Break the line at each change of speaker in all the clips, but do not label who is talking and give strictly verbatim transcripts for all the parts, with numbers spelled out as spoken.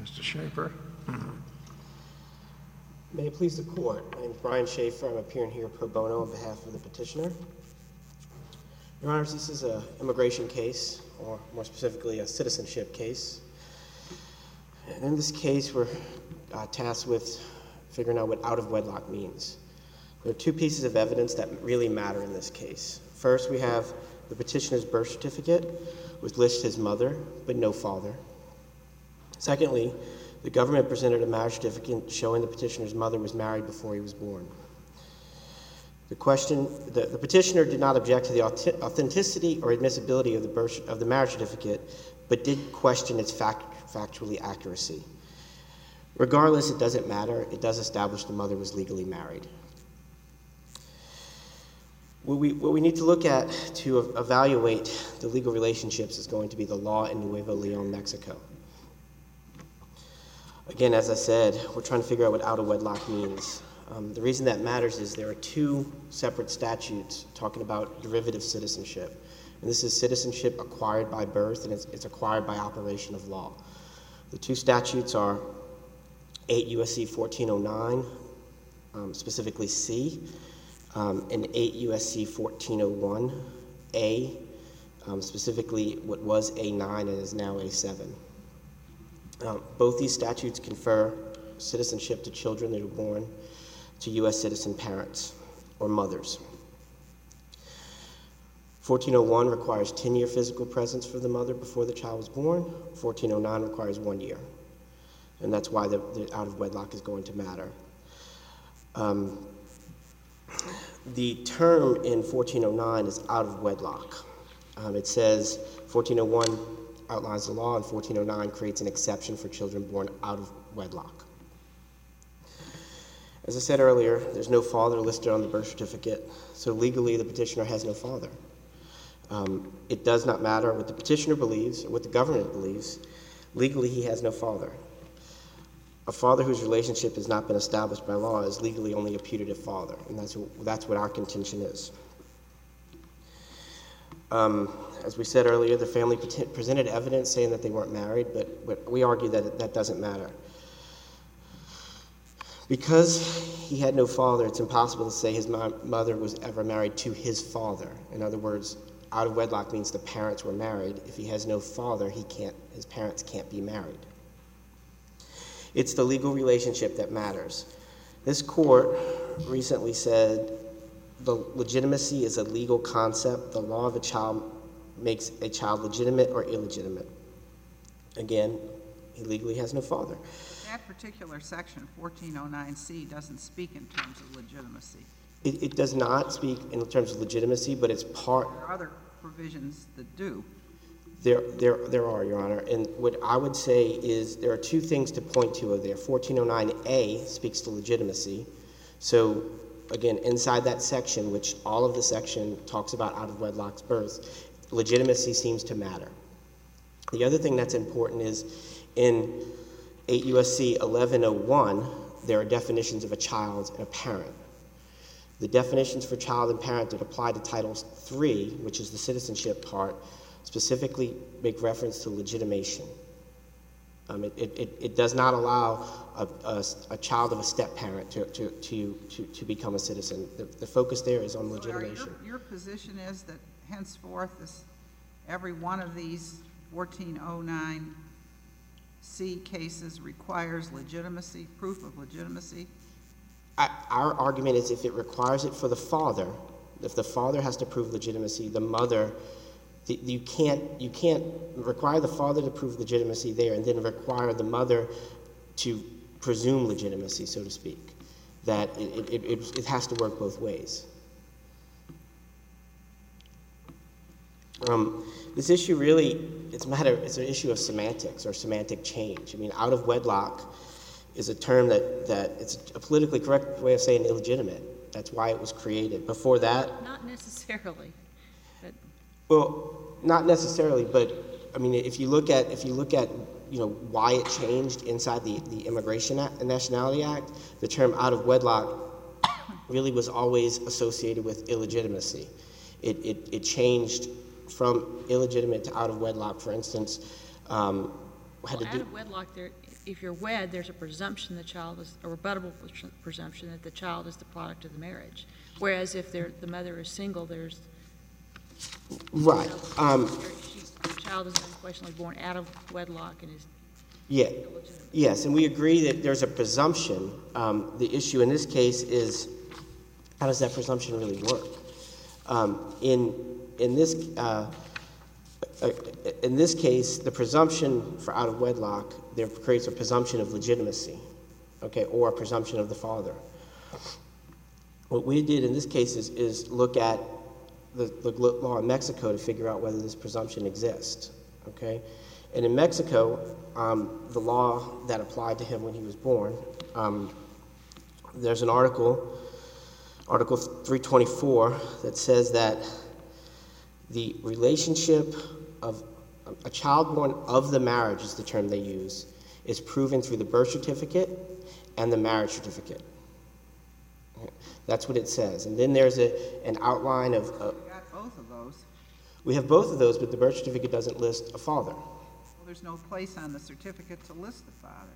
Mister Schaefer.
May it please the court. My name is Brian Schaefer. I'm appearing here pro bono on behalf of the petitioner. Your Honors, this is an immigration case, or more specifically, a citizenship case. And in this case, we're uh, tasked with figuring out what out of wedlock means. There are two pieces of evidence that really matter in this case. First, we have the petitioner's birth certificate, which lists his mother, but no father. Secondly, the government presented a marriage certificate showing the petitioner's mother was married before he was born. The question, the, the petitioner did not object to the authenticity or admissibility of the, birth, of the marriage certificate, but did question its fact, factually accuracy. Regardless, it doesn't matter. It does establish the mother was legally married. What we, what we need to look at to evaluate the legal relationships is going to be the law in Nuevo Leon, Mexico. Again, as I said, we're trying to figure out what out of wedlock means. Um, the reason that matters is there are two separate statutes talking about derivative citizenship. And this is citizenship acquired by birth, and it's, it's acquired by operation of law. The two statutes are eight U S C fourteen oh nine, um, specifically C, um, and eight U S C fourteen oh one A, um, specifically what was A nine and is now A seven. Um, both these statutes confer citizenship to children that are born to U S citizen parents or mothers. fourteen oh one requires ten-year physical presence for the mother before the child was born. fourteen oh nine requires one year. And that's why the, the out of wedlock is going to matter. Um, the term in fourteen oh nine is out of wedlock. Um, it says fourteen oh one outlines the law, and fourteen oh nine creates an exception for children born out of wedlock. As I said earlier, there's no father listed on the birth certificate, so legally the petitioner has no father. Um, it does not matter what the petitioner believes or what the government believes. Legally, he has no father. A father whose relationship has not been established by law is legally only a putative father, and that's, that's what our contention is. Um, as we said earlier, the family presented evidence saying that they weren't married, but, but we argue that it, that doesn't matter. Because he had no father, it's impossible to say his mother was ever married to his father. In other words, out of wedlock means the parents were married. If he has no father, he can't, his parents can't be married. It's the legal relationship that matters. This court recently said the legitimacy is a legal concept. The law of a child makes a child legitimate or illegitimate. Again, he legally has no father.
That particular section, fourteen oh nine C, doesn't speak in terms of legitimacy.
It, it does not speak in terms of legitimacy, but it's part...
There are other provisions that do.
There, there, there are, Your Honor. And what I would say is there are two things to point to there. fourteen oh nine A speaks to legitimacy. So, again, inside that section, which all of the section talks about out of wedlock's birth, legitimacy seems to matter. The other thing that's important is in eight U S C eleven oh one, there are definitions of a child and a parent. The definitions for child and parent that apply to Title three, which is the citizenship part, specifically make reference to legitimation. Um, it, it, it does not allow a, a, a child of a step-parent to, to, to, to, to become a citizen. The, the focus there is on legitimation.
So your, your position is that henceforth this, every one of these fourteen oh nine C cases requires legitimacy, proof of legitimacy?
I, our argument is if it requires it for the father, if the father has to prove legitimacy, the mother, the, you can't, you can't require the father to prove legitimacy there and then require the mother to presume legitimacy, so to speak. That it, it, it, it has to work both ways. Um, this issue really, it's a matter, it's an issue of semantics or semantic change. I mean, out of wedlock is a term that, that it's a politically correct way of saying illegitimate. That's why it was created. Before that...
Not necessarily. But.
Well, not necessarily, but I mean, if you look at, if you look at, you know, why it changed inside the, the Immigration Act, and Nationality Act, the term out of wedlock really was always associated with illegitimacy. It, it, it changed from illegitimate to out of wedlock. For instance, um, had
Well,
to
out
do.
of wedlock, there, if you're wed, there's a presumption the child is, a rebuttable pres- presumption that the child is the product of the marriage. Whereas if they're, the mother is single, there's,
Right. Um,
there- she, the child is unquestionably born out of wedlock and is
yeah.
illegitimate.
Yes, and we agree that there's a presumption. Um, the issue in this case is, how does that presumption really work? Um, in in this uh, uh, in this case, the presumption for out of wedlock there creates a presumption of legitimacy, okay, or a presumption of the father. What we did in this case is, is look at the, the law in Mexico to figure out whether this presumption exists, okay? And in Mexico, um, the law that applied to him when he was born, um, there's an article, Article three twenty-four, that says that the relationship of a child born of the marriage, is the term they use, is proven through the birth certificate and the marriage certificate. That's what it says. And then there's a, an outline of... Uh,
We got both of those.
we have both of those, but the birth certificate doesn't list a father.
Well, there's no place on the certificate to list the father.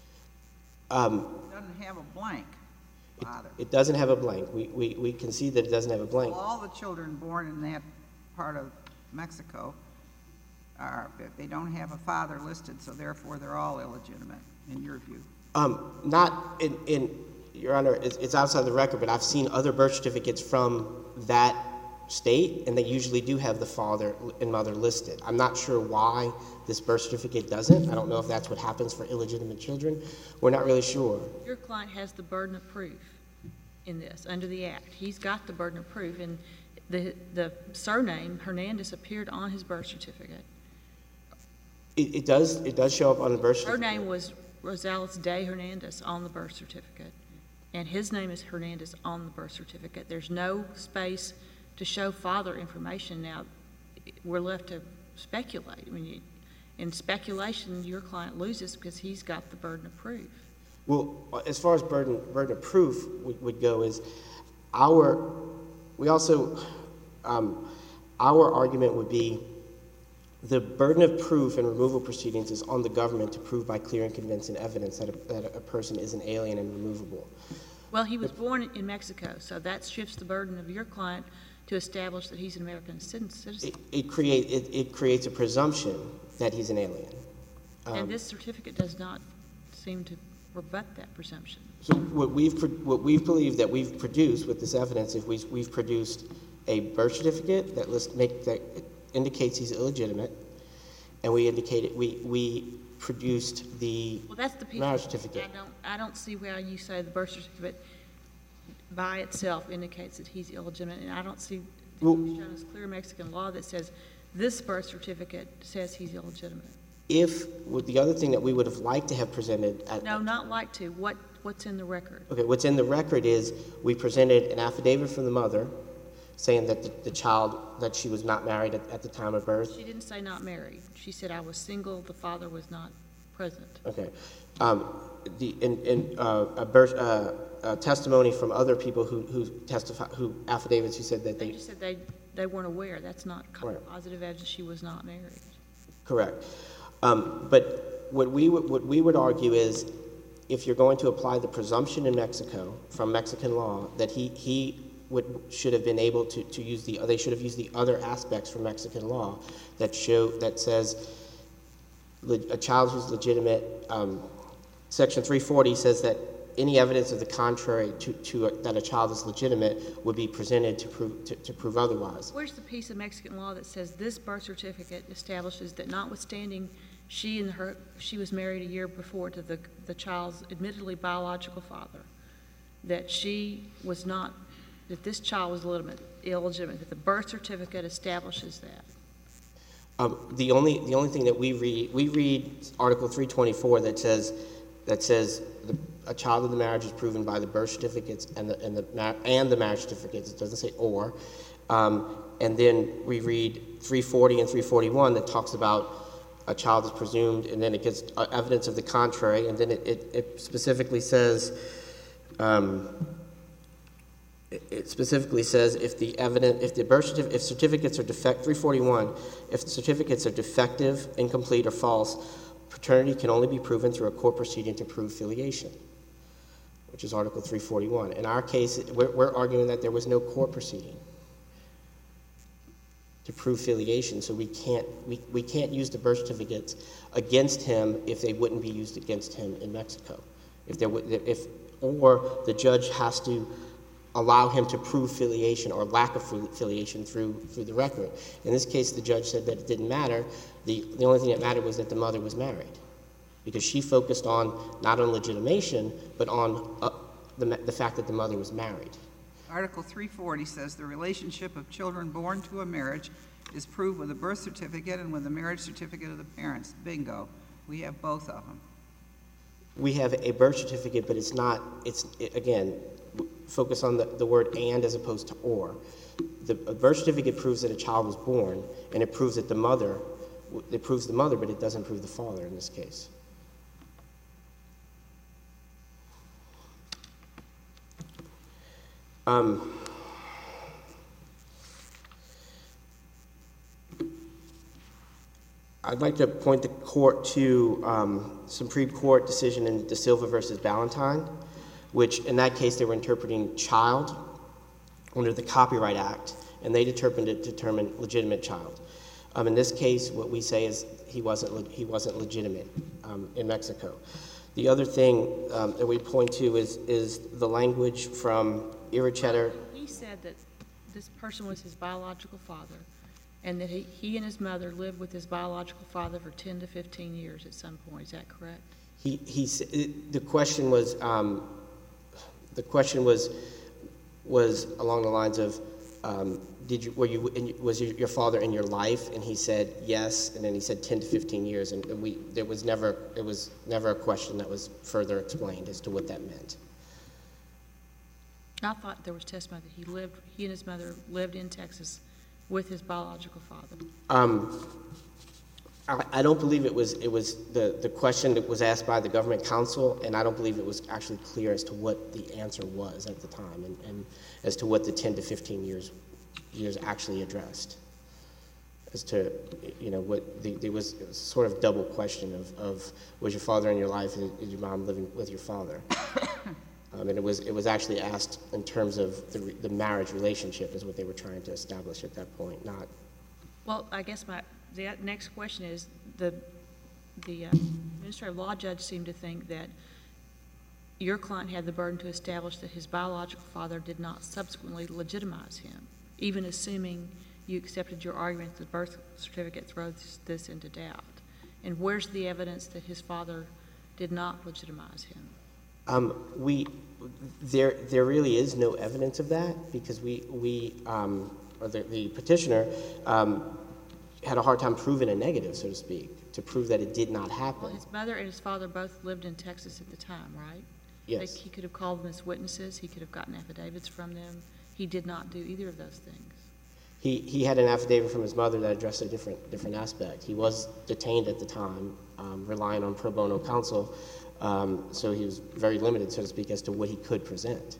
Um,
It doesn't have a blank father.
it doesn't have a blank. We, we, we can see that it doesn't have a blank.
All the children born in that part of Mexico are, they don't have a father listed, so therefore they're all illegitimate, in your view.
Um, not in, in, Your Honor, it's, it's outside the record, but I've seen other birth certificates from that state, and they usually do have the father and mother listed. I'm not sure why this birth certificate doesn't. I don't know if that's what happens for illegitimate children. We're not really sure.
Your client has the burden of proof in this, under the Act. He's got the burden of proof, and the, the surname, Hernandez, appeared on his birth certificate.
It, it does, it does show up on the birth
Her
certificate.
name was Rosales de Hernandez on the birth certificate, and his name is Hernandez on the birth certificate. There's no space to show father information. Now, we're left to speculate. I mean, you, in speculation, your client loses because he's got the burden of proof.
Well, as far as burden, burden of proof would, would go is our, we also, um, our argument would be the burden of proof in removal proceedings is on the government to prove by clear and convincing evidence that a, that a person is an alien and removable.
Well, he was born in Mexico, so that shifts the burden of your client to establish that he's an American citizen.
It, it, create, it, it creates a presumption that he's an alien. Um,
And this certificate does not seem to rebut that presumption.
So what we've, pro- what we've believed that we've produced with this evidence is we've, we've produced a birth certificate that list, make, that indicates he's illegitimate, and we indicated, we, we produced the
Well, that's the piece
marriage
I
certificate.
don't, I don't see why you say the birth certificate by itself indicates that he's illegitimate, and I don't see,
Well-
you've shown us clear Mexican law that says this birth certificate says he's illegitimate.
If, with the other thing that we would have liked to have presented at,
No, not like to. What, what's in the record?
okay, what's in the record is we presented an affidavit from the mother saying that the, the child, that she was not married at, at the time of birth.
She didn't say not married. She said I was single, the father was not present.
Okay. Um, the, in, in, uh, a birth, uh, a testimony from other people who, who testify, who affidavits who said that
They
they,
just said they, they weren't aware. That's not
Right.
positive evidence she was not married.
correct. Um, but what we, would- what we would argue is if you're going to apply the presumption in Mexico from Mexican law that he, he would, should have been able to, to use the, they should have used the other aspects from Mexican law that show, that says le- a child who's legitimate, um, Section three forty says that any evidence of the contrary to, to a, that a child is legitimate would be presented to prove, to, to prove otherwise.
Where's the piece of Mexican law that says this birth certificate establishes that notwithstanding she and her, she was married a year before to the, the child's admittedly biological father, that she was not, that this child was illegitimate, illegitimate, that the birth certificate establishes that?
Um, the only the only thing that we read we read Article three twenty-four that says that says the, a child of the marriage is proven by the birth certificates and the and the ma- and the marriage certificates. It doesn't say or, um, and then we read three forty and three forty-one that talks about a child is presumed, and then it gets uh, evidence of the contrary, and then it, it, it specifically says. Um, It it specifically says if the evidence, if the birth certificate, if certificates are defect, three forty-one, if the certificates are defective, incomplete, or false, paternity can only be proven through a court proceeding to prove filiation, which is Article three forty-one. In our case, we're, we're arguing that there was no court proceeding to prove filiation, so we can't, we, we can't use the birth certificates against him if they wouldn't be used against him in Mexico. If there would, if, or the judge has to allow him to prove filiation or lack of filiation through through the record. In this case, the judge said that it didn't matter. The, the only thing that mattered was that the mother was married, because she focused on not on legitimation, but on uh, the, the fact that the mother was married.
Article three forty says the relationship of children born to a marriage is proved with a birth certificate and with a marriage certificate of the parents. Bingo. We have both of them.
We have a birth certificate, but it's not, it's, it, again, focus on the, the word and as opposed to or. The a birth certificate proves that a child was born, and it proves that the mother, it proves the mother, but it doesn't prove the father in this case. Um, I'd like to point the court to um, Supreme Court decision in De Silva versus Ballantyne, which in that case they were interpreting child under the Copyright Act, and they determined it to determine legitimate child. Um, in this case, what we say is he wasn't he wasn't legitimate um, in Mexico. The other thing um, that we point to is is the language from Irichetter.
He said that this person was his biological father, and that he, he and his mother lived with his biological father for ten to fifteen years at some point. Is that correct?
He he. The question was um, the question was was along the lines of um, did you were you in, was your father in your life? And he said yes, and then he said ten to fifteen years, and, and we there was never it was never a question that was further explained as to what that meant.
I thought there was testimony that he lived, he and his mother lived in Texas with his biological father. Um,
I, I don't believe it was, it was the, the question that was asked by the government counsel, and I don't believe it was actually clear as to what the answer was at the time, and, and as to what the ten to fifteen years, years actually addressed. As to, you know, what, the, there was, it was sort of double question of, of was your father in your life, and is your mom living with your father? Um, and it was it was actually asked in terms of the, the marriage relationship is what they were trying to establish at that point, not.
Well, I guess my the next question is the the uh, administrative law judge seemed to think that your client had the burden to establish that his biological father did not subsequently legitimize him, even assuming you accepted your argument that the birth certificate throws this into doubt. And where's the evidence that his father did not legitimize him?
Um, we, there, there really is no evidence of that, because we, we, um, or the, the petitioner, um, had a hard time proving a negative, so to speak, to prove that it did not happen.
Well, his mother and his father both lived in Texas at the time, right?
Yes.
Like, he could have called them as witnesses. He could have gotten affidavits from them. He did not do either of those things.
He, he had an affidavit from his mother that addressed a different, different aspect. He was detained at the time, um, relying on pro bono counsel. Um, so he was very limited, so to speak, as to what he could present.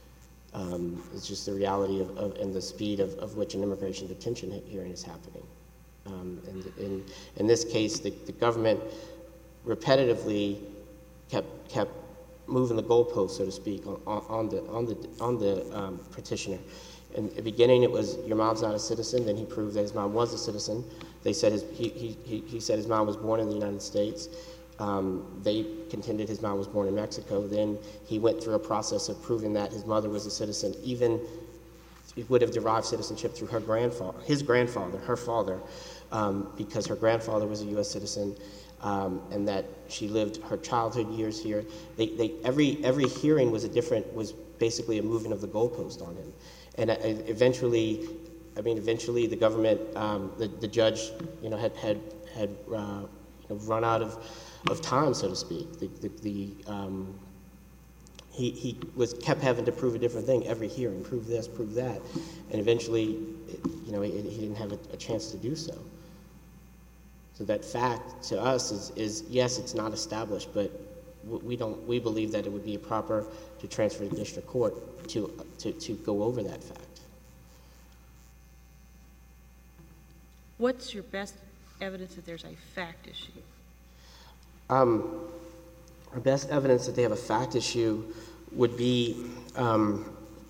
Um, it's just the reality of, of and the speed of, of which an immigration detention hearing is happening. Um, and in, in this case, the, the government repetitively kept kept moving the goalpost, so to speak, on, on the on the on the um, petitioner. In the beginning, it was your mom's not a citizen. Then he proved that his mom was a citizen. They said his, he, he he said his mom was born in the United States. Um, they contended his mom was born in Mexico. Then he went through a process of proving that his mother was a citizen, even he would have derived citizenship through her grandfather, his grandfather, her father, um, because her grandfather was a U S citizen, um, and that she lived her childhood years here. They, they, every every hearing was a different, was basically a moving of the goalpost on him, and uh, eventually, I mean, eventually the government, um, the the judge, you know, had had had uh, you know, run out of. of time, so to speak. The, the, the, um, he he was kept having to prove a different thing every hearing, prove this, prove that, and eventually, it, you know, he, he didn't have a, a chance to do so. So that fact to us is, is yes, it's not established, but we don't. We believe that it would be proper to transfer to district court to to to go over that fact.
What's your best evidence that there's a fact issue?
Um, our best evidence that they have a fact issue would be um,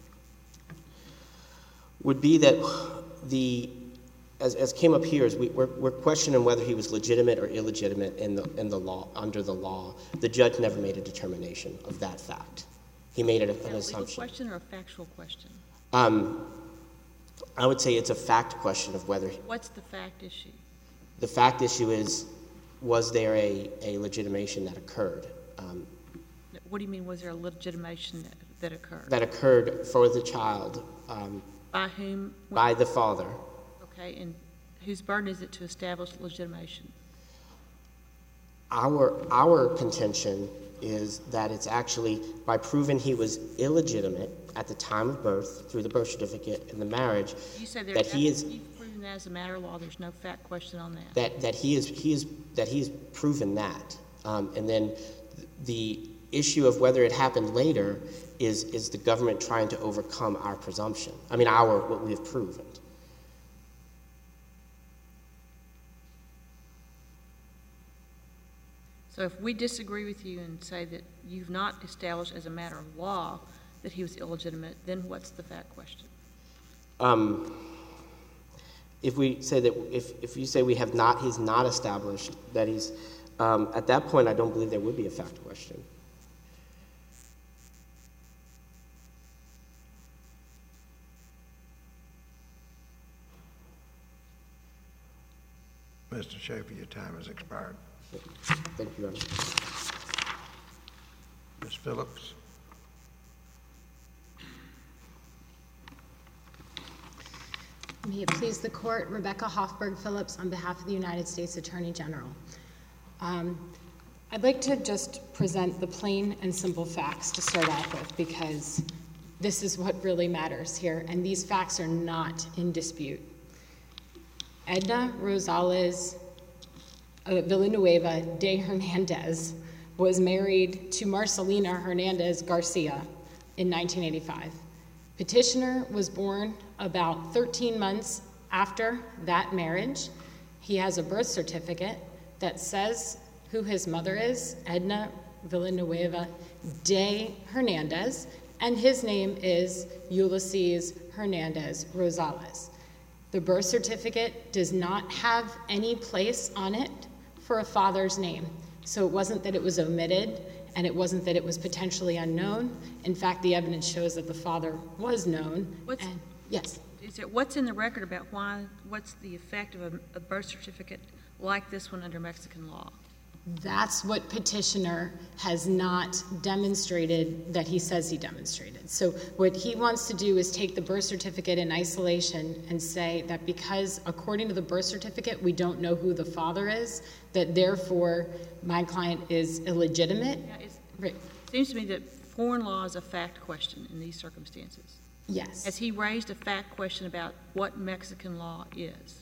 would be that the as, as came up here is we, we're, we're questioning whether he was legitimate or illegitimate in the in the law under the law. The judge never made a determination of that fact. He made it an
Is that a legal
assumption.
question or a factual question?
Um, I would say it's a fact question of whether
What's the fact issue?
the fact issue is, was there a, a legitimation that occurred? Um,
What do you mean, was there a legitimation that, that occurred?
that occurred for the child um,
By whom?
by the father.
Okay, and whose burden is it to establish legitimation?
Our, our contention is that it's actually by proving he was illegitimate at the time of birth through the birth certificate and the marriage,
You say there,
that he is
you've proven that as a matter of law, there's no fact question on that.
that, that he is he is that he's proven that, um, and then the issue of whether it happened later is is the government trying to overcome our presumption. I mean, our what we have proven.
So if we disagree with you and say that you've not established as a matter of law that he was illegitimate, then what's the fact question?
Um, if we say that if if you say we have not, he's not established that he's um, at that point, I don't believe there would be a fact question.
Mister Schaefer, your time has expired.
Thank you, Your Honor.
Miz Phillips.
May it please the court, Rebecca Hoffberg Phillips on behalf of the United States Attorney General. Um, I'd like to just present the plain and simple facts to start off with, because this is what really matters here, and these facts are not in dispute. Edna Rosales uh, Villanueva de Hernandez was married to Marcelina Hernandez Garcia in nineteen eighty-five. Petitioner was born about thirteen months after that marriage. He has a birth certificate that says who his mother is, Edna Villanueva de Hernandez, and his name is Ulysses Hernandez Rosales. The birth certificate does not have any place on it for a father's name. So it wasn't that it was omitted, and it wasn't that it was potentially unknown. In fact, the evidence shows that the father was known.
What's,
and, yes.
Is it, what's in the record about why, what's the effect of a, a birth certificate like this one under Mexican law?
That's what petitioner has not demonstrated that he says he demonstrated. So what he wants to do is take the birth certificate in isolation and say that because according to the birth certificate we don't know who the father is, that therefore my client is illegitimate.
Yeah, it's,
Right.
it seems to me that foreign law is a fact question in these circumstances.
Yes.
Has he raised a fact question about what Mexican law is?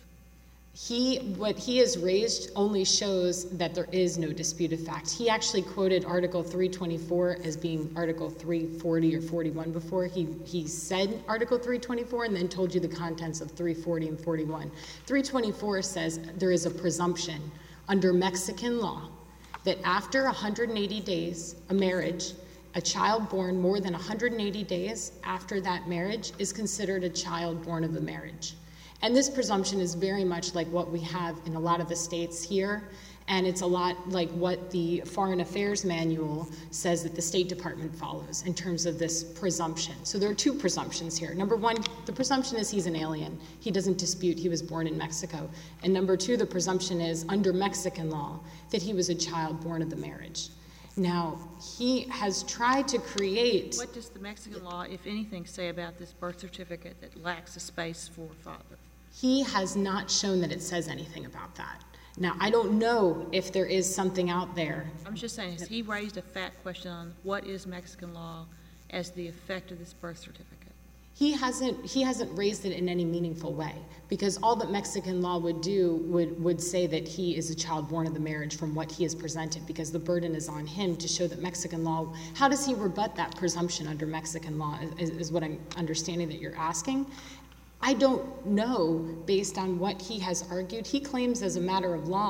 He, what he has raised only shows that there is no disputed fact. He actually quoted Article three twenty-four as being Article three forty or forty-one before. He, he said Article three twenty-four and then told you the contents of three forty and forty-one. three twenty-four says there is a presumption under Mexican law that after one hundred eighty days, a marriage, a child born more than one hundred eighty days after that marriage is considered a child born of the marriage. And this presumption is very much like what we have in a lot of the states here, and it's a lot like what the Foreign Affairs Manual says that the State Department follows in terms of this presumption. So there are two presumptions here. Number one, the presumption is he's an alien. He doesn't dispute he was born in Mexico. And number two, the presumption is under Mexican law that he was a child born of the marriage. Now, he has tried to create...
What does the Mexican law, if anything, say about this birth certificate that lacks a space for father?
He has not shown that it says anything about that. Now, I don't know if there is something out there.
I'm just saying, has he raised a fact question on what is Mexican law as the effect of this birth certificate?
He hasn't, he hasn't raised it in any meaningful way, because all that Mexican law would do would, would say that he is a child born of the marriage from what he has presented, because the burden is on him to show that Mexican law... How does he rebut that presumption under Mexican law, is, is what I'm understanding that you're asking. I don't know, based on what he has argued. He claims as a matter of law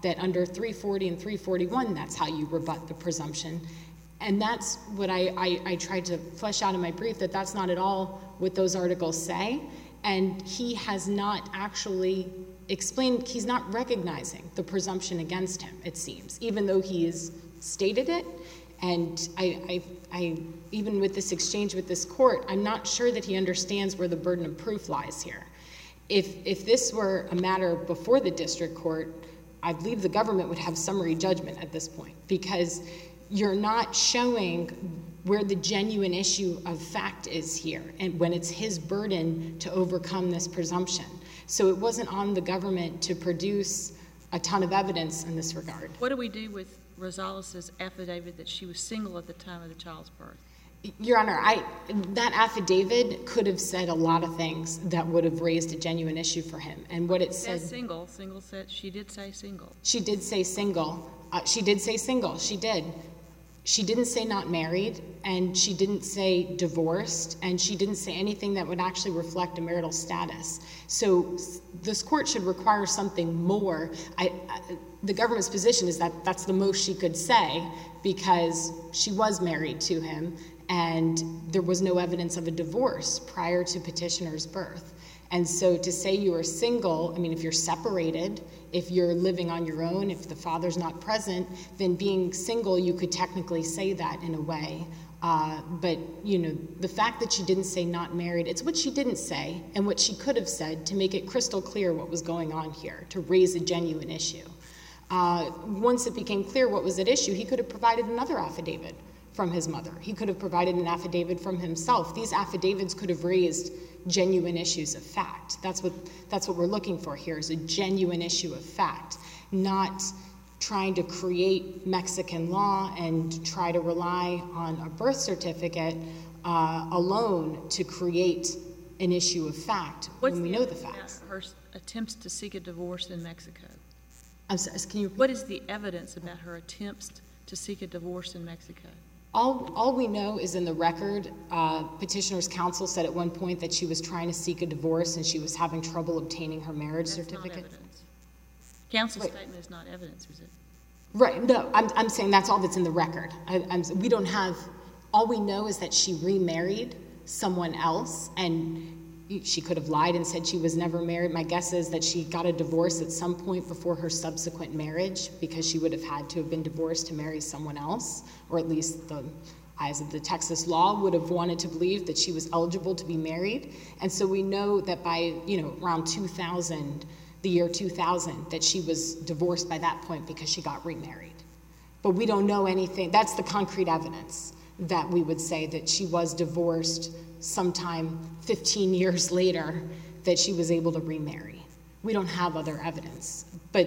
that under three forty and three forty-one, that's how you rebut the presumption. And that's what I, I, I tried to flesh out in my brief, that that's not at all what those articles say. And he has not actually explained, he's not recognizing the presumption against him, it seems, even though he has stated it. And I, I, I, even with this exchange with this court, I'm not sure that he understands where the burden of proof lies here. If, if this were a matter before the district court, I believe the government would have summary judgment at this point, because you're not showing where the genuine issue of fact is here, and when it's his burden to overcome this presumption. So it wasn't on the government to produce a ton of evidence in this regard.
What do we do with Rosales' affidavit that she was single at the time of the child's birth?
Your Honor, I, that affidavit could have said a lot of things that would have raised a genuine issue for him. And what it, it said...
says single. Single said, she did say single.
She did say single. Uh, she did say single. She did. She didn't say not married, and she didn't say divorced, and she didn't say anything that would actually reflect a marital status. So this court should require something more. I, I, the government's position is that that's the most she could say, because she was married to him, and there was no evidence of a divorce prior to petitioner's birth. And so to say you are single, I mean, if you're separated, if you're living on your own, if the father's not present, then being single, you could technically say that in a way. Uh, but, you know, the fact that she didn't say not married, it's what she didn't say and what she could have said to make it crystal clear what was going on here, to raise a genuine issue. Uh, once it became clear what was at issue, he could have provided another affidavit from his mother. He could have provided an affidavit from himself. These affidavits could have raised genuine issues of fact. That's what, that's what we're looking for here, is a genuine issue of fact, not trying to create Mexican law and try to rely on a birth certificate uh, alone to create an issue of fact.
What's
when we
the
know the
evidence
facts.
about her attempts to seek a divorce in Mexico?
I'm sorry, can you?
What is the evidence about her attempts to seek a divorce in Mexico?
All, all we know is in the record, uh, petitioner's counsel said at one point that she was trying to seek a divorce and she was having trouble obtaining her marriage
That's
certificate.
not evidence. Counsel's
Right.
statement is not evidence, is it?
Right, no, I'm, I'm saying that's all that's in the record. I, I'm, we don't have, all we know is that she remarried someone else, and she could have lied and said she was never married. My guess is that she got a divorce at some point before her subsequent marriage, because she would have had to have been divorced to marry someone else, or at least the eyes of the Texas law would have wanted to believe that she was eligible to be married. And so we know that by, you know, around two thousand, the year two thousand, that she was divorced by that point because she got remarried. But we don't know anything. That's the concrete evidence that we would say that she was divorced sometime fifteen years later, that she was able to remarry. We don't have other evidence. But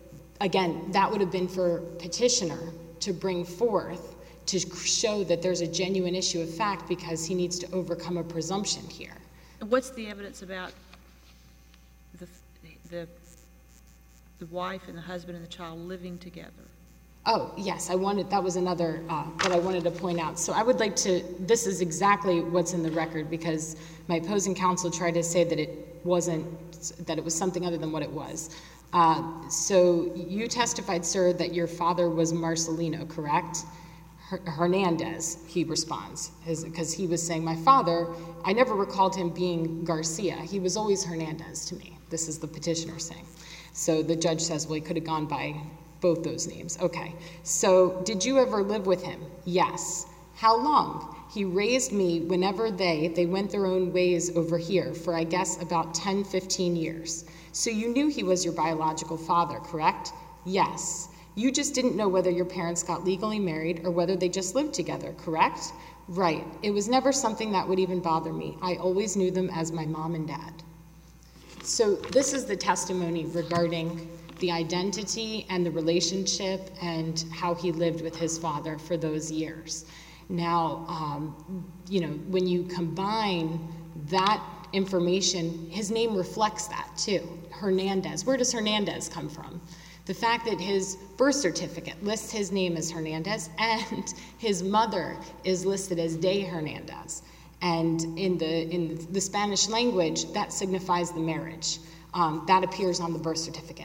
again, that would have been for petitioner to bring forth to show that there's a genuine issue of fact, because he needs to overcome a presumption here.
And what's the evidence about the, the, the wife and the husband and the child living together?
Oh, yes, I wanted, that was another uh, that I wanted to point out. So I would like to, this is exactly what's in the record, because my opposing counsel tried to say that it wasn't, that it was something other than what it was. Uh, so you testified, sir, that your father was Marcelino, correct? Her Hernandez, he responds, because he was saying, my father, I never recalled him being Garcia. He was always Hernandez to me. This is the petitioner saying. So the judge says, well, he could have gone by both those names. Okay. So did you ever live with him? Yes. How long? He raised me whenever they, they went their own ways over here for, I guess, about ten, fifteen years. So you knew he was your biological father, correct? Yes. You just didn't know whether your parents got legally married or whether they just lived together, correct? Right. It was never something that would even bother me. I always knew them as my mom and dad. So this is the testimony regarding the identity and the relationship and how he lived with his father for those years. Now, um, you know, when you combine that information, his name reflects that too. Hernandez. Where does Hernandez come from? The fact that his birth certificate lists his name as Hernandez and his mother is listed as De Hernandez. And in the, in the Spanish language, that signifies the marriage. Um, that appears on the birth certificate.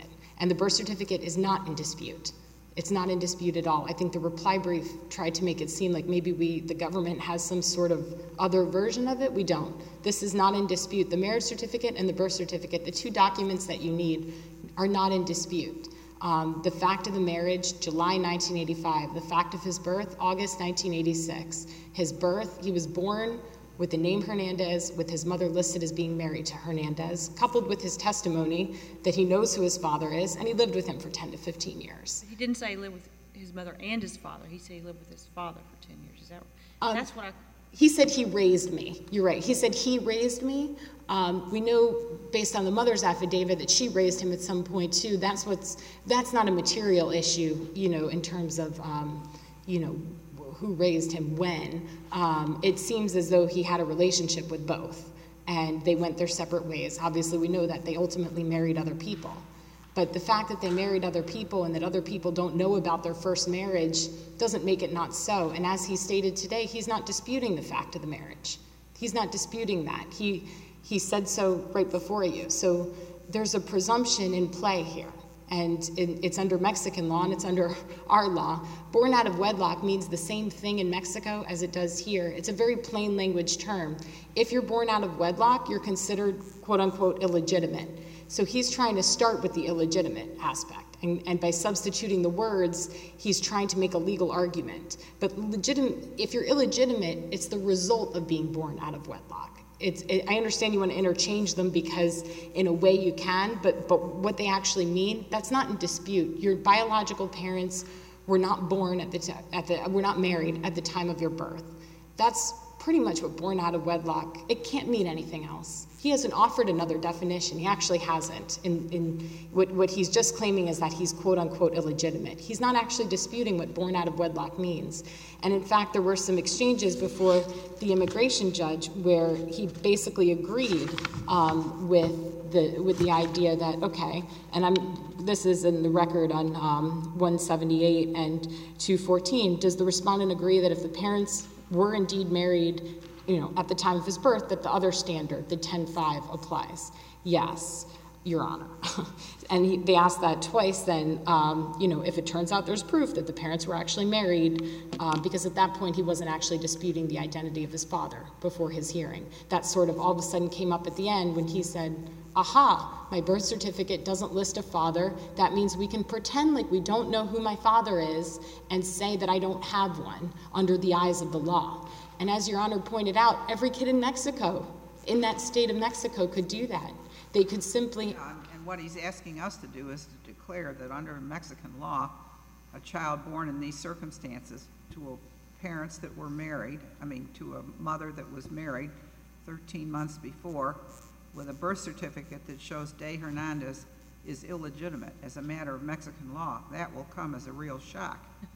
and the birth certificate is not in dispute. It's not in dispute at all. I think the reply brief tried to make it seem like maybe we, the government has some sort of other version of it. We don't. This is not in dispute. The marriage certificate and the birth certificate, the two documents that you need, are not in dispute. Um, the fact of the marriage, July nineteen eighty-five. The fact of his birth, August nineteen eighty-six. His birth, he was born with the name Hernandez, with his mother listed as being married to Hernandez, coupled with his testimony that he knows who his father is, and he lived with him for ten to fifteen years.
He didn't say he lived with his mother and his father. He said he lived with his father for ten years. Is that
Um,
that's what I...
He said he raised me. You're right. He said he raised me. Um, we know, based on the mother's affidavit, that she raised him at some point too. That's what's. That's not a material issue, you know, in terms of, um, you know, who raised him when. Um, it seems as though he had a relationship with both, and they went their separate ways. Obviously, we know that they ultimately married other people. But the fact that they married other people and that other people don't know about their first marriage doesn't make it not so. And as he stated today, he's not disputing the fact of the marriage. He's not disputing that. He, he said so right before you. So there's a presumption in play here. And it's under Mexican law and it's under our law. Born out of wedlock means the same thing in Mexico as it does here. It's a very plain language term. If you're born out of wedlock, you're considered, quote unquote, illegitimate. So he's trying to start with the illegitimate aspect. And, and by substituting the words, he's trying to make a legal argument. But legitimate, if you're illegitimate, it's the result of being born out of wedlock. It's, it, I understand you want to interchange them because in a way you can, but, but what they actually mean, that's not in dispute. Your biological parents were not born at the, t- at the, were not married at the time of your birth. That's pretty much what born out of wedlock, it can't mean anything else. He hasn't offered another definition. He actually hasn't. In, in what, what he's just claiming is that he's quote unquote illegitimate. He's not actually disputing what born out of wedlock means. And in fact, there were some exchanges before the immigration judge where he basically agreed um, with the with the idea that, okay, and I'm this is in the record on um, one seventy-eight and two fourteen, does the respondent agree that if the parents were indeed married, you know, at the time of his birth, that the other standard, the ten five, applies? Yes, Your Honor. And he, they asked that twice then, um, you know, if it turns out there's proof that the parents were actually married, um, because at that point he wasn't actually disputing the identity of his father before his hearing. That sort of all of a sudden came up at the end when he said, aha, my birth certificate doesn't list a father. That means we can pretend like we don't know who my father is and say that I don't have one under the eyes of the law. And as Your Honor pointed out, every kid in Mexico, in that state of Mexico, could do that. They could simply...
Yeah, and what he's asking us to do is to declare that under Mexican law, a child born in these circumstances to a parents that were married, I mean, to a mother that was married thirteen months before, with a birth certificate that shows Day Hernandez is illegitimate as a matter of Mexican law, that will come as a real shock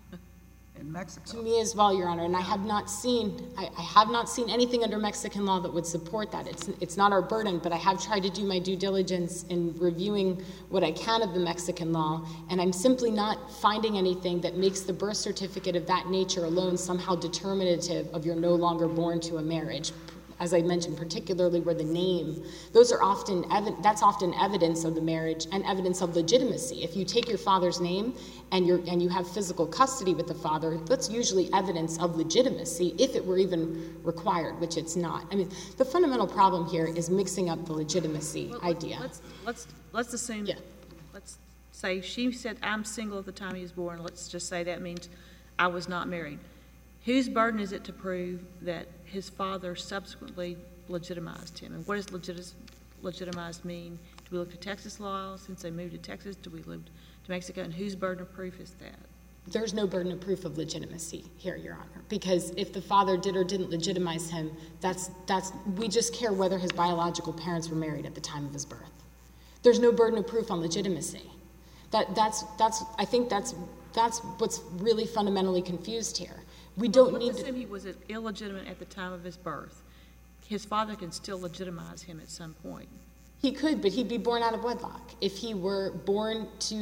in Mexico.
To me as well, Your Honor, and I have not seen, I, I have not seen anything under Mexican law that would support that. It's, it's not our burden, but I have tried to do my due diligence in reviewing what I can of the Mexican law, and I'm simply not finding anything that makes the birth certificate of that nature alone somehow determinative of you're no longer born to a marriage. As I mentioned, particularly where the name, those are often, evi- that's often evidence of the marriage and evidence of legitimacy. If you take your father's name and, you're, and you have physical custody with the father, that's usually evidence of legitimacy, if it were even required, which it's not. I mean, the fundamental problem here is mixing up the legitimacy
Well,
idea.
Let's, let's, let's assume,
Yeah.
let's say she said, I'm single at the time he was born. Let's just say that means I was not married. Whose burden is it to prove that his father subsequently legitimized him? And what does legit- legitimized mean? Do we look to Texas law since they moved to Texas? Do we look to Mexico? And whose burden of proof is that?
There's no burden of proof of legitimacy here, Your Honor, because if the father did or didn't legitimize him, that's, that's, we just care whether his biological parents were married at the time of his birth. There's no burden of proof on legitimacy. That, that's, that's, I think that's, that's what's really fundamentally confused here. We don't
Let's
need
assume
to...
he was illegitimate at the time of his birth. His father can still legitimize him at some point.
He could, but he'd be born out of wedlock. If he were born to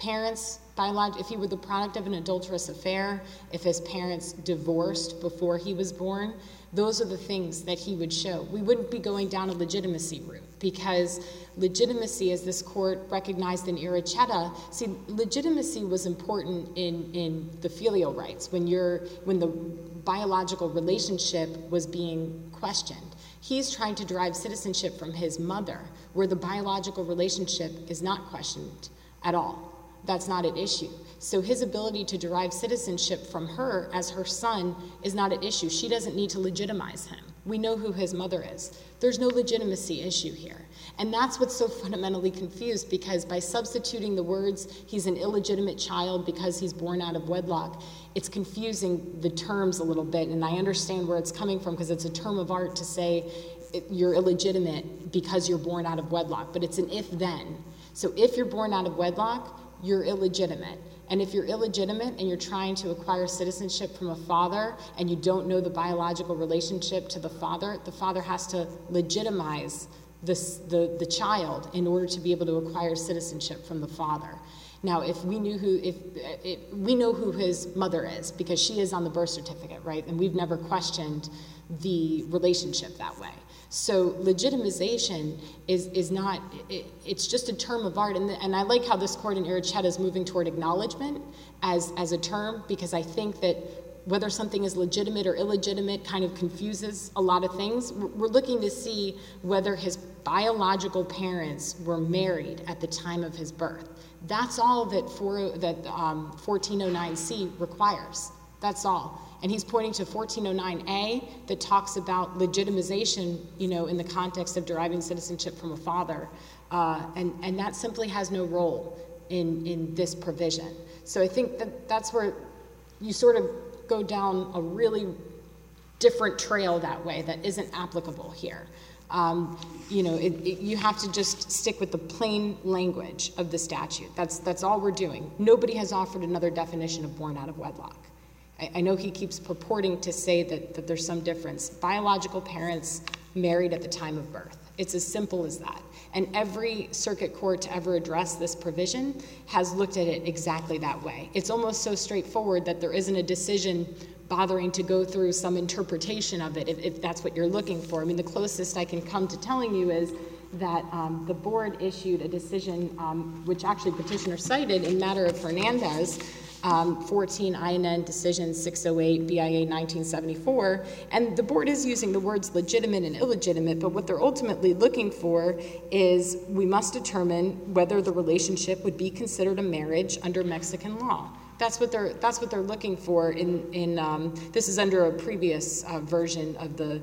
parents, biolog- if he were the product of an adulterous affair, if his parents divorced before he was born, those are the things that he would show. We wouldn't be going down a legitimacy route, because legitimacy, as this court recognized in Iracheta, see, legitimacy was important in, in the filial rights, when you're, when the biological relationship was being questioned. He's trying to derive citizenship from his mother, where the biological relationship is not questioned at all. That's not an issue. So his ability to derive citizenship from her as her son is not an issue. She doesn't need to legitimize him. We know who his mother is. There's no legitimacy issue here. And that's what's so fundamentally confused, because by substituting the words, he's an illegitimate child because he's born out of wedlock, it's confusing the terms a little bit. And I understand where it's coming from, because it's a term of art to say you're illegitimate because you're born out of wedlock, but it's an if-then. So if you're born out of wedlock, you're illegitimate. And if you're illegitimate and you're trying to acquire citizenship from a father and you don't know the biological relationship to the father, the father has to legitimize this, the, the child in order to be able to acquire citizenship from the father. Now, if we knew who, if, if we know who his mother is, because she is on the birth certificate, right? And we've never questioned the relationship that way. So legitimization is, is not, it, it's just a term of art. And, the, and I like how this court in Iracheta is moving toward acknowledgement as, as a term, because I think that whether something is legitimate or illegitimate kind of confuses a lot of things. We're looking to see whether his biological parents were married at the time of his birth. That's all that, for, that um, fourteen oh nine C requires. That's all. And he's pointing to fourteen oh nine A that talks about legitimization, you know, in the context of deriving citizenship from a father. Uh, and, and that simply has no role in, in this provision. So I think that that's where you sort of go down a really different trail that way that isn't applicable here. Um, you know, it, it, you have to just stick with the plain language of the statute. That's, that's all we're doing. Nobody has offered another definition of born out of wedlock. I, I know he keeps purporting to say that, that there's some difference. Biological parents married at the time of birth. It's as simple as that. And every circuit court to ever address this provision has looked at it exactly that way. It's almost so straightforward that there isn't a decision bothering to go through some interpretation of it, if, if that's what you're looking for. I mean, the closest I can come to telling you is that um, the board issued a decision, um, which actually petitioner cited in matter of Fernandez, um, fourteen I N N decision six oh eight B I A nineteen seventy-four, and the board is using the words legitimate and illegitimate, but what they're ultimately looking for is we must determine whether the relationship would be considered a marriage under Mexican law. That's what they're, that's what they're looking for in, in um, this is under a previous uh, version of the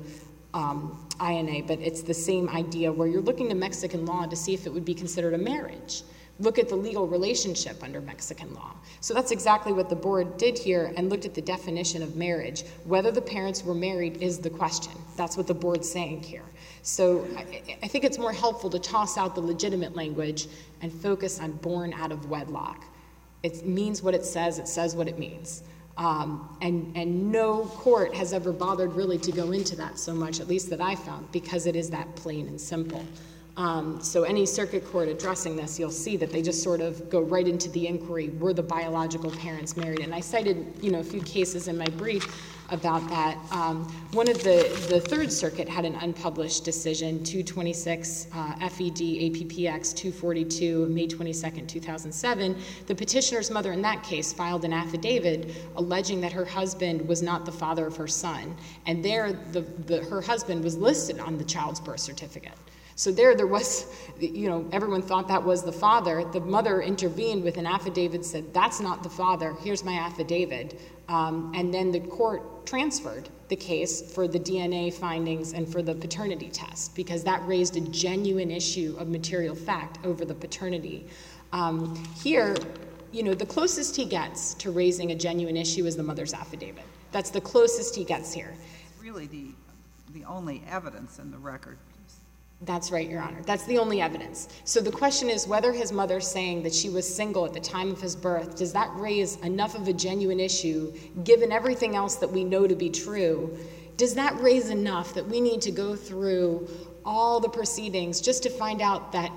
um, I N A, but it's the same idea where you're looking to Mexican law to see if it would be considered a marriage. Look at the legal relationship under Mexican law. So that's exactly what the board did here and looked at the definition of marriage. Whether the parents were married is the question. That's what the board's saying here. So I, I think it's more helpful to toss out the legitimate language and focus on born out of wedlock. It means what it says, it says what it means. Um, and, and no court has ever bothered really to go into that so much, at least that I found, because it is that plain and simple. Um, so any circuit court addressing this, you'll see that they just sort of go right into the inquiry, were the biological parents married? And I cited, you know, a few cases in my brief about that. Um, one of the, the Third Circuit had an unpublished decision, two twenty-six uh, F E D A P P X two forty-two, May twenty-second, two thousand seven. The petitioner's mother in that case filed an affidavit alleging that her husband was not the father of her son. And there, the, the, her husband was listed on the child's birth certificate. So there, there was, you know, everyone thought that was the father. The mother intervened with an affidavit, said, that's not the father, here's my affidavit. Um, and then the court transferred the case for the D N A findings and for the paternity test, because that raised a genuine issue of material fact over the paternity. Um, here, you know, the closest he gets to raising a genuine issue is the mother's affidavit. That's the closest he gets here.
Really the, the only evidence in the record.
That's right, Your Honor. That's the only evidence. So the question is whether his mother saying that she was single at the time of his birth, does that raise enough of a genuine issue, given everything else that we know to be true? Does that raise enough that we need to go through all the proceedings just to find out that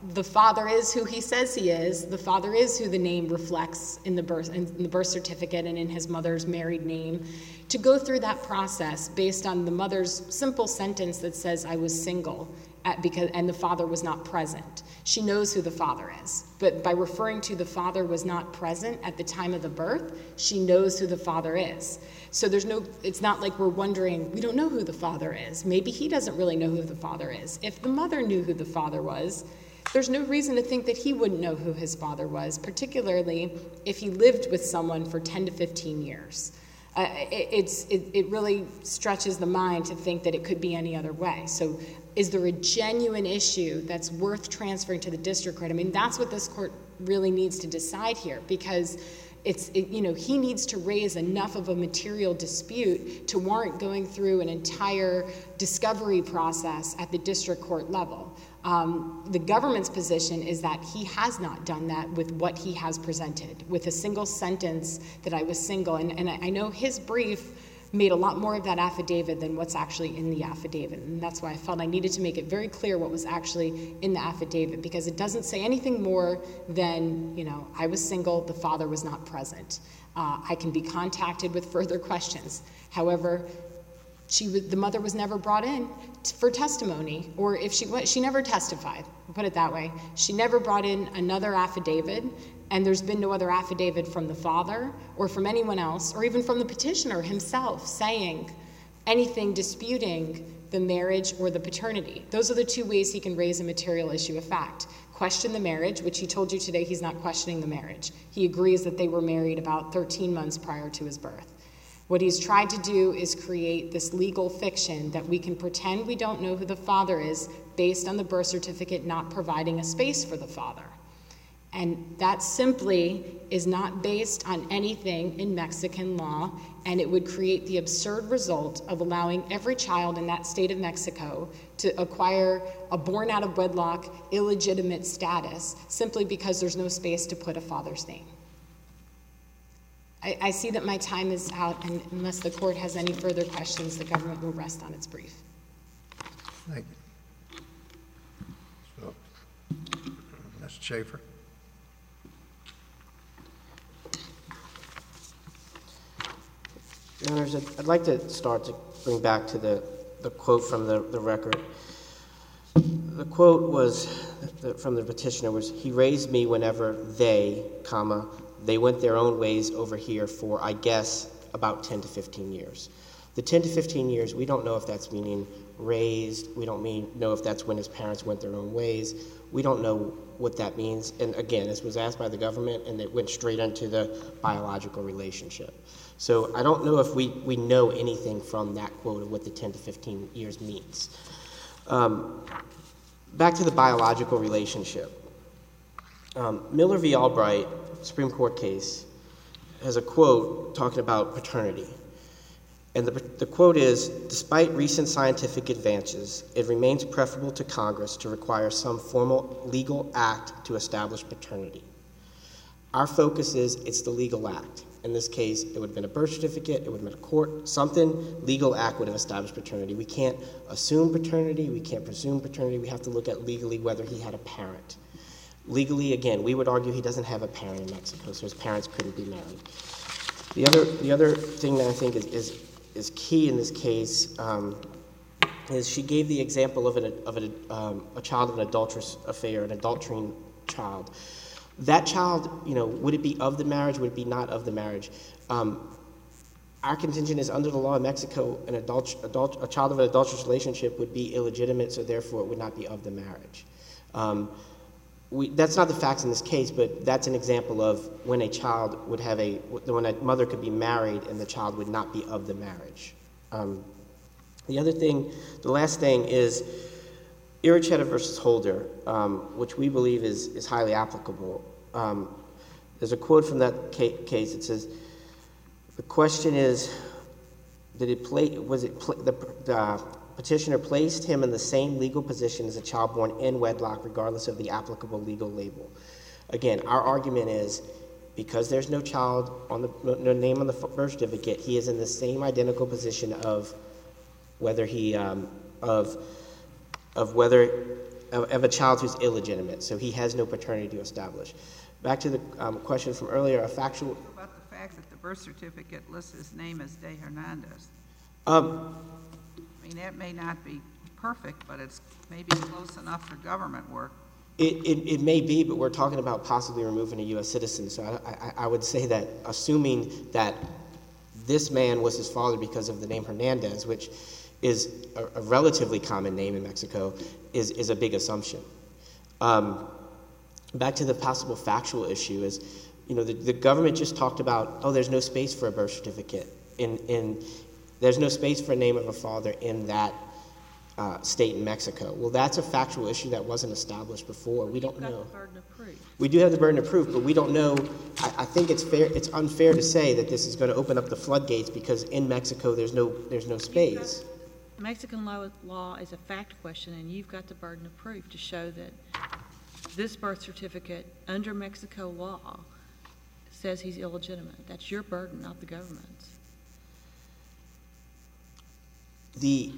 the father is who he says he is. The father is who the name reflects in the birth in the birth certificate and in his mother's married name. To go through that process based on the mother's simple sentence that says, I was single, at, because, and the father was not present. She knows who the father is. But by referring to the father was not present at the time of the birth, she knows who the father is. So there's no, it's not like we're wondering, we don't know who the father is. Maybe he doesn't really know who the father is. If the mother knew who the father was, there's no reason to think that he wouldn't know who his father was, particularly if he lived with someone for ten to fifteen years. Uh, it, it's, it, it really stretches the mind to think that it could be any other way. So is there a genuine issue that's worth transferring to the district court? I mean, that's what this court really needs to decide here, because it's, it, you know, he needs to raise enough of a material dispute to warrant going through an entire discovery process at the district court level. Um, the government's position is that he has not done that with what he has presented, with a single sentence that I was single. And, and I know his brief made a lot more of that affidavit than what's actually in the affidavit. And that's why I felt I needed to make it very clear what was actually in the affidavit, because it doesn't say anything more than, you know, I was single, the father was not present. Uh, I can be contacted with further questions. However, She was, the mother was never brought in t- for testimony, or if she was, she never testified, put it that way. She never brought in another affidavit, and there's been no other affidavit from the father or from anyone else, or even from the petitioner himself saying anything disputing the marriage or the paternity. Those are the two ways he can raise a material issue of fact. Question the marriage, which he told you today he's not questioning the marriage. He agrees that they were married about thirteen months prior to his birth. What he's tried to do is create this legal fiction that we can pretend we don't know who the father is based on the birth certificate not providing a space for the father. And that simply is not based on anything in Mexican law, and it would create the absurd result of allowing every child in that state of Mexico to acquire a born out of wedlock, illegitimate status simply because there's no space to put a father's name. I, I see that my time is out, and unless the court has any further questions, the government will rest on its brief.
Thank you. So, Mister Schaefer.
Your Honors, I'd, I'd like to start to bring back to the, the quote from the, the record. The quote was the, from the petitioner was, "He raised me whenever they, comma, they went their own ways over here for, I guess, about ten to fifteen years. The ten to fifteen years, we don't know if that's meaning raised. We don't mean know if that's when his parents went their own ways. We don't know what that means. And again, this was asked by the government, and it went straight into the biological relationship. So I don't know if we, we know anything from that quote of what the ten to fifteen years means. Um, back to the biological relationship. Um, Miller v. Albright, Supreme Court case, has a quote talking about paternity. And the, the quote is, "Despite recent scientific advances, it remains preferable to Congress to require some formal legal act to establish paternity. Our focus is it's the legal act. In this case, it would have been a birth certificate, it would have been a court, something, legal act would have established paternity. We can't assume paternity, we can't presume paternity, we have to look at legally whether he had a parent. Legally, again, we would argue he doesn't have a parent in Mexico, so his parents couldn't be married. The other, the other thing that I think is, is, is key in this case um, is she gave the example of, an, of an, um, a child of an adulterous affair, an adultering child. That child, you know, would it be of the marriage, would it be not of the marriage? Um, our contention is under the law of Mexico, an adult, adult, a child of an adulterous relationship would be illegitimate, so therefore it would not be of the marriage. Um, we, that's not the facts in this case, but that's an example of when a child would have a, when a mother could be married and the child would not be of the marriage. Um, the other thing, the last thing is, Iricheta versus Holder, um, which we believe is, is highly applicable. Um, there's a quote from that ca- case. It says, "The question is, did it play? Was it pl- the, the petitioner placed him in the same legal position as a child born in wedlock, regardless of the applicable legal label?" Again, our argument is because there's no child on the no name on the birth certificate, he is in the same identical position of whether he um, of. of whether of, of a child who's illegitimate, so he has no paternity to establish. Back to the um, question from earlier, a factual.
What about the fact that the birth certificate lists his name as De Hernandez?
Um,
I mean, that may not be perfect, but it's maybe close enough for government work.
It, it, it may be, but we're talking about possibly removing a U S citizen. So I, I, I would say that assuming that this man was his father because of the name Hernandez, which is a, a relatively common name in Mexico, is, is a big assumption. Um, back to the possible factual issue is, you know, the, the government just talked about, oh, there's no space for a birth certificate. In, in, there's no space for a name of a father in that Uh, state in Mexico. Well, that's a factual issue that wasn't established before. We don't
You've got
know.
the burden of proof.
We do have the burden of proof, but we don't know. I, I think it's fair. It's unfair to say that this is going to open up the floodgates because in Mexico there's no there's no space.
Mexican law, law is a fact question, and you've got the burden of proof to show that this birth certificate under Mexico law says he's illegitimate. That's your burden, not the government's.
The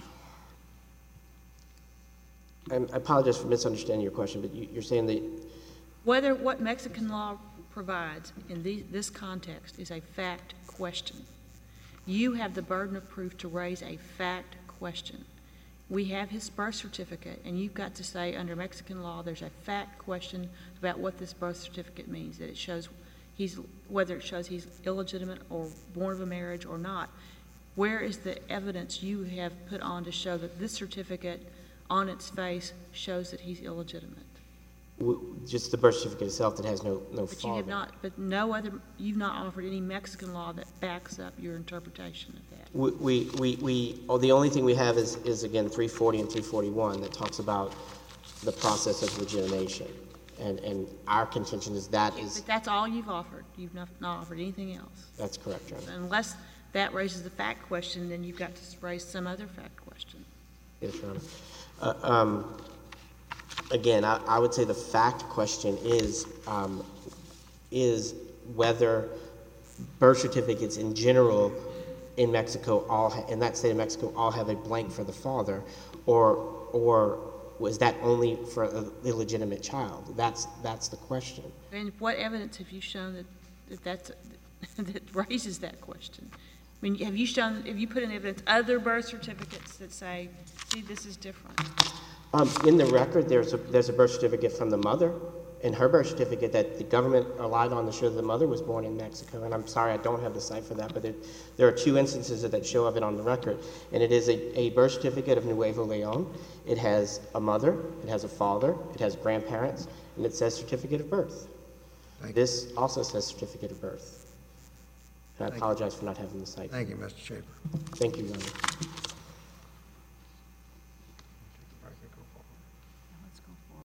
I apologize for misunderstanding your question, but you, you're saying that
Whether what Mexican law provides in the, this context is a fact question. You have the burden of proof to raise a fact question. We have his birth certificate, and you've got to say under Mexican law there's a fact question about what this birth certificate means, that it shows he's, whether it shows he's illegitimate or born of a marriage or not. Where is the evidence you have put on to show that this certificate on its face shows that he's illegitimate?
w- just the birth certificate itself that has no no
But
father.
you have not, but no other, you've not offered any Mexican law that backs up your interpretation of that.
We, we, we, we oh, the only thing we have is, is again three forty and three forty-one that talks about the process of legitimation. And, and our contention is that is,
But that's all you've offered. You've not, not offered anything else.
that's correct, Your Honor.
Unless that raises the fact question, then you've got to raise some other fact question.
Yes, Your Honor. Uh, um, again, I, I would say the fact question is, um, is whether birth certificates in general in Mexico all, ha- in that state of Mexico, all have a blank for the father, or, or was that only for an illegitimate child? That's, that's the question.
And what evidence have you shown that, that that's, that raises that question? I mean, have you shown, have you put in evidence other birth certificates that say, see, this is different?
Um, in the record, there's a, there's a birth certificate from the mother, and her birth certificate that the government relied on to show that the mother was born in Mexico. And I'm sorry, I don't have the site for that, but there, there are two instances that show of it on the record. And it is a, a birth certificate of Nuevo Leon. It has a mother, it has a father, it has grandparents, and it says certificate of birth.
Thank you.
This also says certificate of birth. And I
Thank you.
apologize for not having the site.
Thank you, Mister Schaefer.
Thank you, Your Honor.